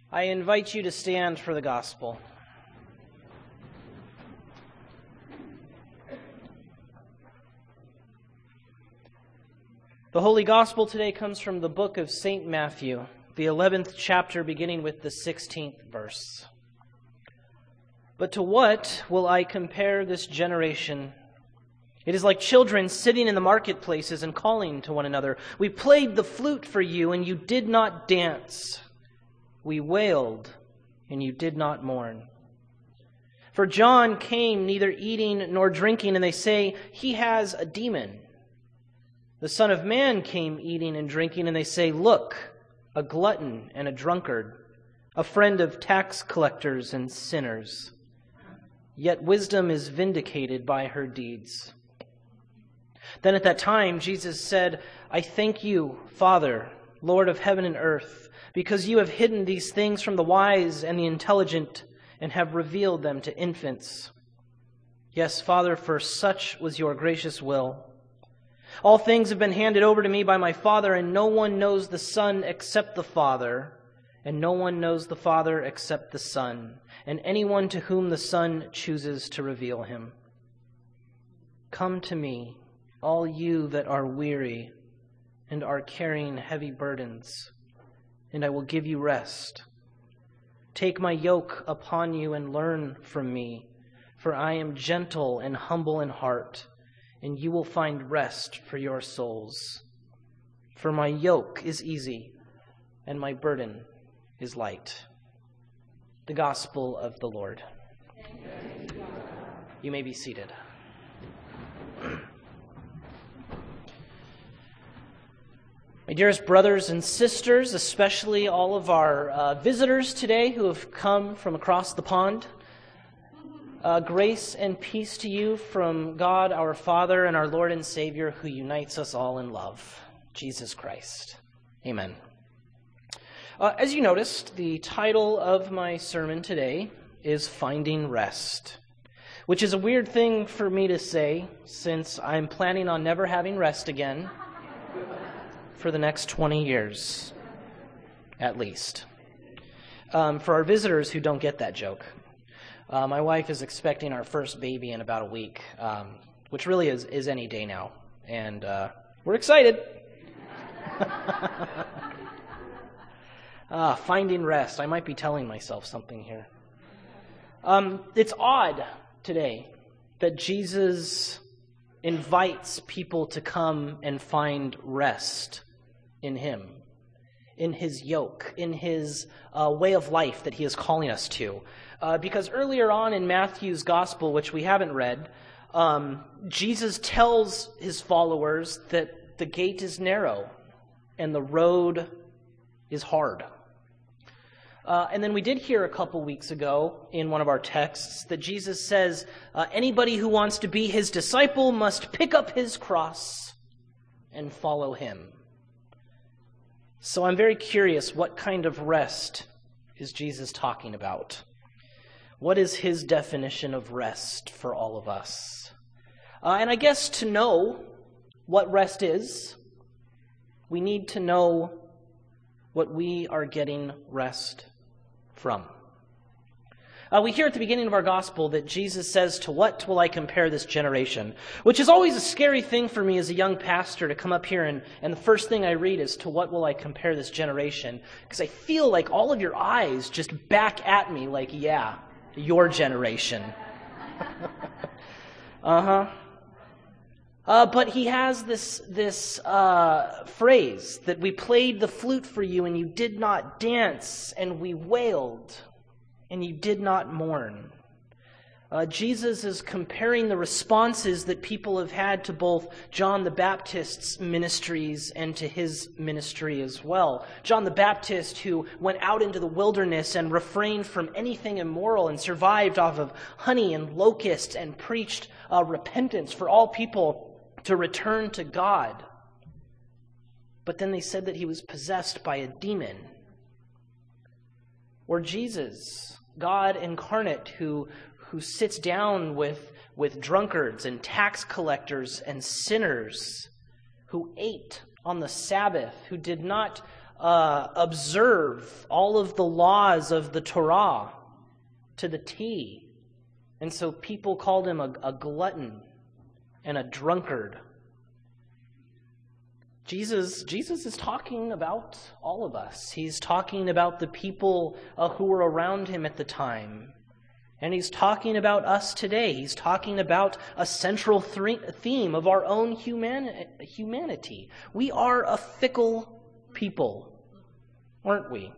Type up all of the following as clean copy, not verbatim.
I invite you to stand for the gospel. The Holy Gospel today comes from the book of St. Matthew, the 11th chapter, beginning with the 16th verse. But to what will I compare this generation? It is like children sitting in the marketplaces and calling to one another. We played the flute for you, and you did not dance. We wailed, and you did not mourn. For John came neither eating nor drinking, and they say, he has a demon. The Son of Man came eating and drinking, and they say, look, a glutton and a drunkard, a friend of tax collectors and sinners. Yet wisdom is vindicated by her deeds. Then at that time, Jesus said, I thank you, Father, Lord of heaven and earth, because you have hidden these things from the wise and the intelligent and have revealed them to infants. Yes, Father, for such was your gracious will. All things have been handed over to me by my Father, and no one knows the Son except the Father, and no one knows the Father except the Son, and anyone to whom the Son chooses to reveal him. Come to me, all you that are weary and are carrying heavy burdens, and I will give you rest. Take my yoke upon you and learn from me, for I am gentle and humble in heart, and you will find rest for your souls. For my yoke is easy, and my burden is light. The Gospel of the Lord. You may be seated. My dearest brothers and sisters, especially all of our visitors today who have come from across the pond, grace and peace to you from God our Father and our Lord and Savior who unites us all in love, Jesus Christ. Amen. As you noticed, the title of my sermon today is Finding Rest, which is a weird thing for me to say since I'm planning on never having rest again for the next 20 years, at least. For our visitors who don't get that joke, my wife is expecting our first baby in about a week, which really is any day now, and we're excited. Finding rest. I might be telling myself something here. It's odd today that Jesus invites people to come and find rest in him, in his yoke, in his way of life that he is calling us to. Because earlier on in Matthew's gospel, which we haven't read, Jesus tells his followers that the gate is narrow and the road is hard. And then we did hear a couple weeks ago in one of our texts that Jesus says, anybody who wants to be his disciple must pick up his cross and follow him. So I'm very curious, what kind of rest is Jesus talking about? What is his definition of rest for all of us? And I guess to know what rest is, we need to know what we are getting rest from. We hear at the beginning of our gospel that Jesus says, to what will I compare this generation? Which is always a scary thing for me as a young pastor to come up here and the first thing I read is, to what will I compare this generation? Because I feel like all of your eyes just back at me like, yeah, your generation. But he has this phrase that we played the flute for you and you did not dance, and we wailed and you did not mourn. Jesus is comparing the responses that people have had to both John the Baptist's ministries and to his ministry as well. John the Baptist, who went out into the wilderness and refrained from anything immoral and survived off of honey and locusts and preached repentance for all people to return to God. But then they said that he was possessed by a demon. Or Jesus, God incarnate, who sits down with drunkards and tax collectors and sinners, who ate on the Sabbath, who did not observe all of the laws of the Torah to the T. And so people called him a glutton and a drunkard. Jesus is talking about all of us. He's talking about the people who were around him at the time. And he's talking about us today. He's talking about a central theme of our own humanity. We are a fickle people, aren't we?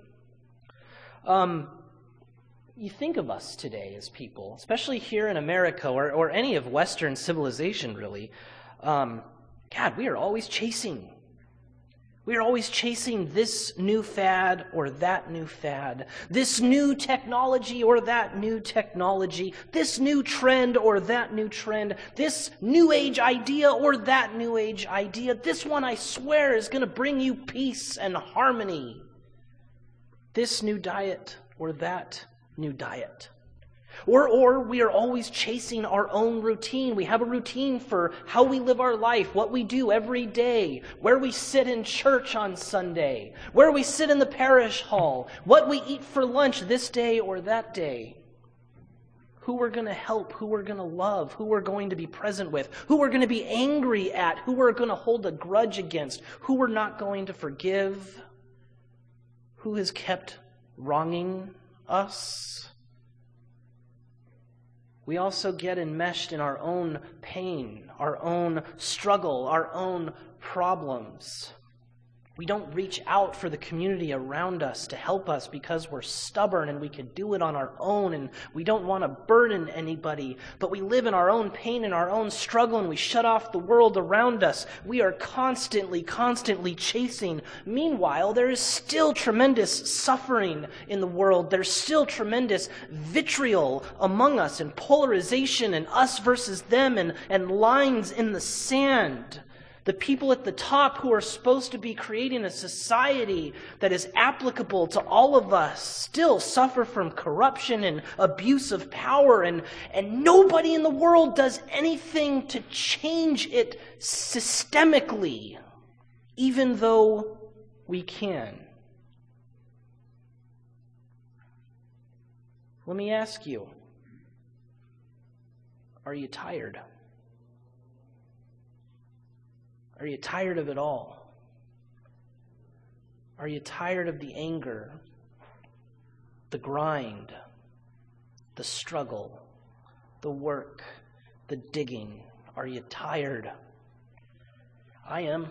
You think of us today as people, especially here in America or any of Western civilization, really. God, we are always chasing. We are always chasing this new fad or that new fad, this new technology or that new technology, this new trend or that new trend, this new age idea or that new age idea. This one, I swear, is going to bring you peace and harmony. This new diet or that new diet. Or we are always chasing our own routine. We have a routine for how we live our life, what we do every day, where we sit in church on Sunday, where we sit in the parish hall, what we eat for lunch this day or that day, who we're going to help, who we're going to love, who we're going to be present with, who we're going to be angry at, who we're going to hold a grudge against, who we're not going to forgive, who has kept wronging us. We also get enmeshed in our own pain, our own struggle, our own problems. We don't reach out for the community around us to help us because we're stubborn and we can do it on our own and we don't want to burden anybody. But we live in our own pain and our own struggle and we shut off the world around us. We are constantly chasing. Meanwhile, there is still tremendous suffering in the world. There's still tremendous vitriol among us and polarization and us versus them and lines in the sand. The people at the top who are supposed to be creating a society that is applicable to all of us still suffer from corruption and abuse of power, and nobody in the world does anything to change it systemically, even though we can. Let me ask you, are you tired? Are you tired of it all? Are you tired of the anger, the grind, the struggle, the work, the digging? Are you tired? I am.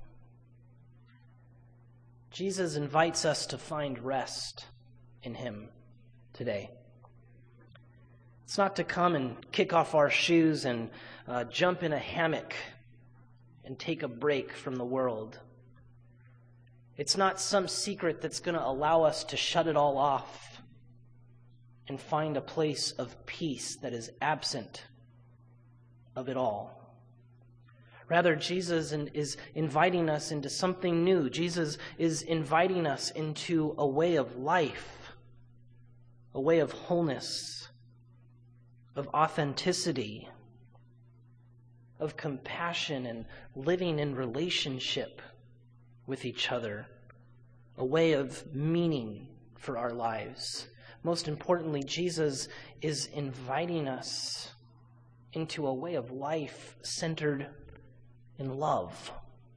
Jesus invites us to find rest in him today. It's not to come and kick off our shoes and jump in a hammock and take a break from the world. It's not some secret that's going to allow us to shut it all off and find a place of peace that is absent of it all. Rather, Jesus is inviting us into something new. Jesus is inviting us into a way of life, a way of wholeness, of authenticity, of compassion and living in relationship with each other, a way of meaning for our lives. Most importantly, Jesus is inviting us into a way of life centered in love.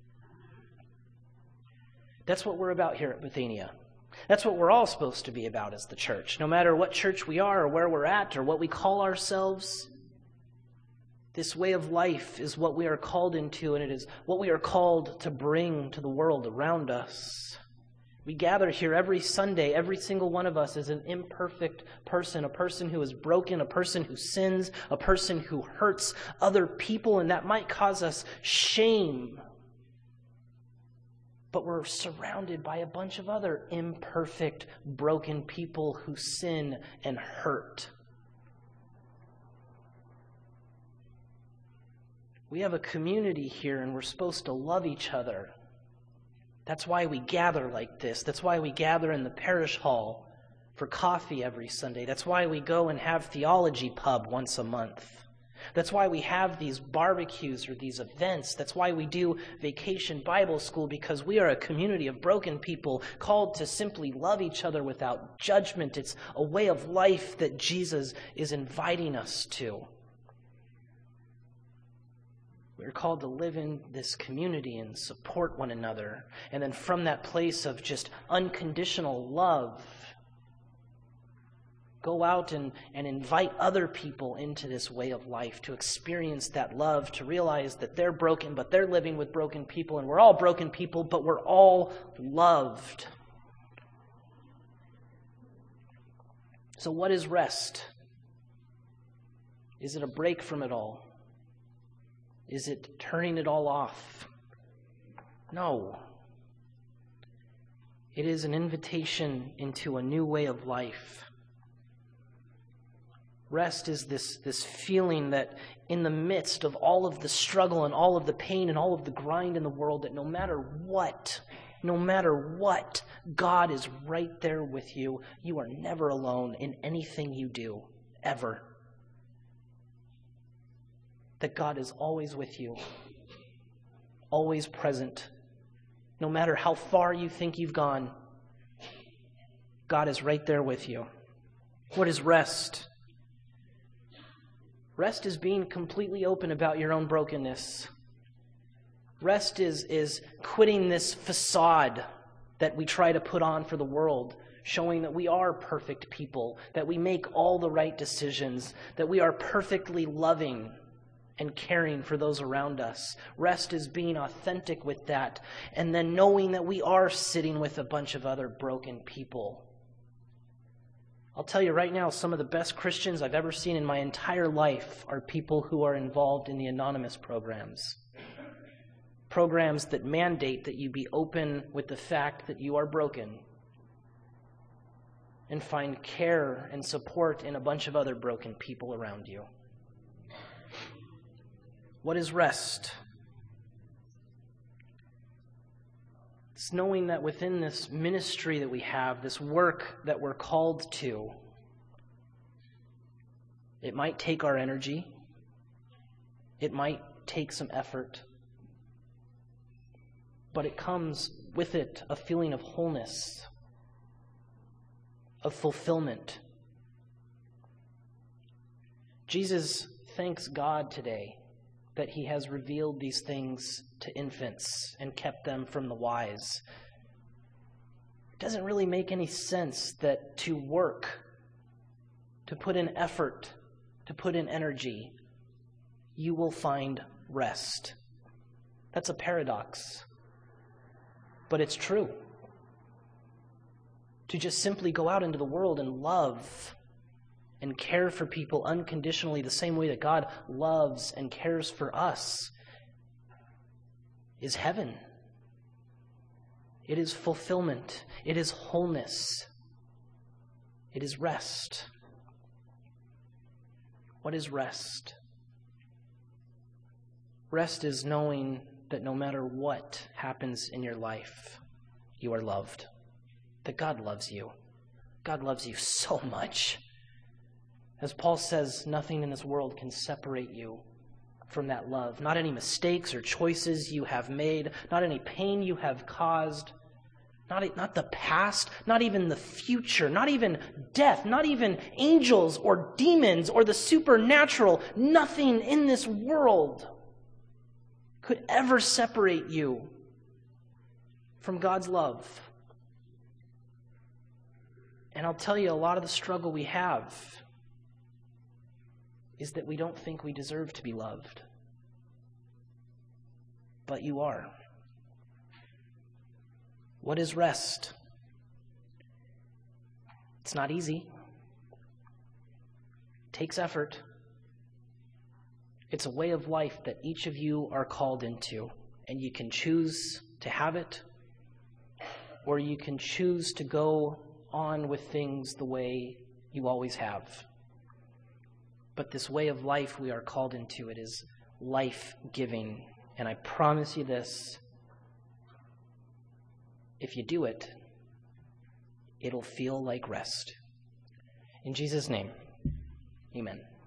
That's what we're about here at Bethania. That's what we're all supposed to be about as the church. No matter what church we are or where we're at or what we call ourselves, this way of life is what we are called into, and it is what we are called to bring to the world around us. We gather here every Sunday. Every single one of us is an imperfect person, a person who is broken, a person who sins, a person who hurts other people, and that might cause us shame. But we're surrounded by a bunch of other imperfect, broken people who sin and hurt. We have a community here, and we're supposed to love each other. That's why we gather like this. That's why we gather in the parish hall for coffee every Sunday. That's why we go and have theology pub once a month. That's why we have these barbecues or these events. That's why we do Vacation Bible School, because we are a community of broken people called to simply love each other without judgment. It's a way of life that Jesus is inviting us to. We're called to live in this community and support one another. And then from that place of just unconditional love, go out and invite other people into this way of life, to experience that love, to realize that they're broken, but they're living with broken people, and we're all broken people, but we're all loved. So what is rest? Is it a break from it all? Is it turning it all off? No. It is an invitation into a new way of life. Rest is this feeling that in the midst of all of the struggle and all of the pain and all of the grind in the world, that no matter what, God is right there with you. You are never alone in anything you do, ever. That God is always with you, always present. No matter how far you think you've gone, God is right there with you. What is rest? Rest is being completely open about your own brokenness. Rest is quitting this facade that we try to put on for the world, showing that we are perfect people, that we make all the right decisions, that we are perfectly loving and caring for those around us. Rest is being authentic with that, and then knowing that we are sitting with a bunch of other broken people. I'll tell you right now, some of the best Christians I've ever seen in my entire life are people who are involved in the anonymous programs. Programs that mandate that you be open with the fact that you are broken and find care and support in a bunch of other broken people around you. What is rest? It's knowing that within this ministry that we have, this work that we're called to, it might take our energy, it might take some effort, but it comes with it a feeling of wholeness, of fulfillment. Jesus thanks God today that he has revealed these things to infants and kept them from the wise. It doesn't really make any sense that to work, to put in effort, to put in energy, you will find rest. That's a paradox, but it's true. To just simply go out into the world and love and care for people unconditionally the same way that God loves and cares for us is heaven. It is fulfillment. It is wholeness. It is rest. What is rest? Rest is knowing that no matter what happens in your life, you are loved. That God loves you. God loves you so much. As Paul says, nothing in this world can separate you from that love. Not any mistakes or choices you have made, not any pain you have caused, not the past, not even the future, not even death, not even angels or demons or the supernatural. Nothing in this world could ever separate you from God's love. And I'll tell you, a lot of the struggle we have is that we don't think we deserve to be loved. But you are. What is rest? It's not easy. It takes effort. It's a way of life that each of you are called into, and you can choose to have it, or you can choose to go on with things the way you always have. But this way of life we are called into, it is life-giving. And I promise you this, if you do it, it'll feel like rest. In Jesus' name, amen.